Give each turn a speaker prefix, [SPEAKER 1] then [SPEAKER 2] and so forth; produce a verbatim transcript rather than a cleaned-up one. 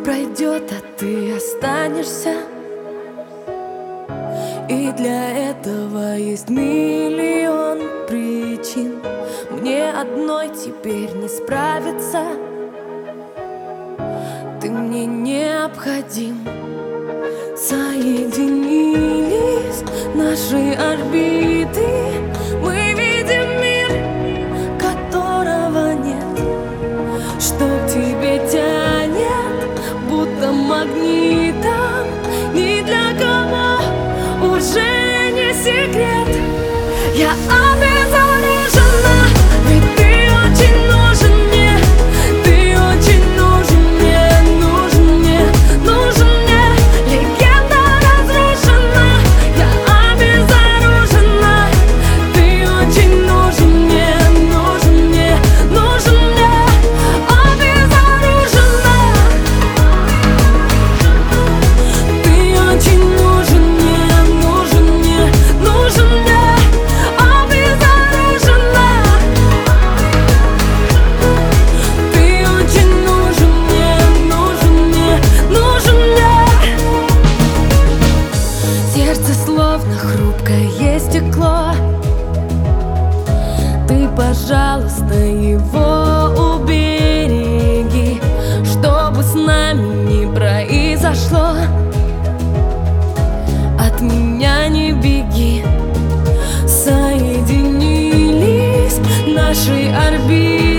[SPEAKER 1] пройдет, а ты останешься. И для этого есть миллион причин. Мне одной теперь не справиться. Ты мне необходим. Соединились наши орбиты. Мы видим мир, которого нет. Что к тебе тянет, будто магнитом. Ни для кого уже не секрет. Я обезоружена, ведь ты очень нужен мне. Ты очень нужен мне, нужен мне, нужен мне. Легенда разрушена, я обезоружена. Ты очень нужен мне, нужен мне, нужен мне. Обезоружена. Ты очень нужен мне, нужен мне, нужен мне. Обезоружена. Ты очень нужен мне, нужен мне, нужен мне. Сердце словно хрупкое стекло. Ты, пожалуйста, его убереги, чтобы с нами не произошло. От меня не беги. Соединились наши орбиты.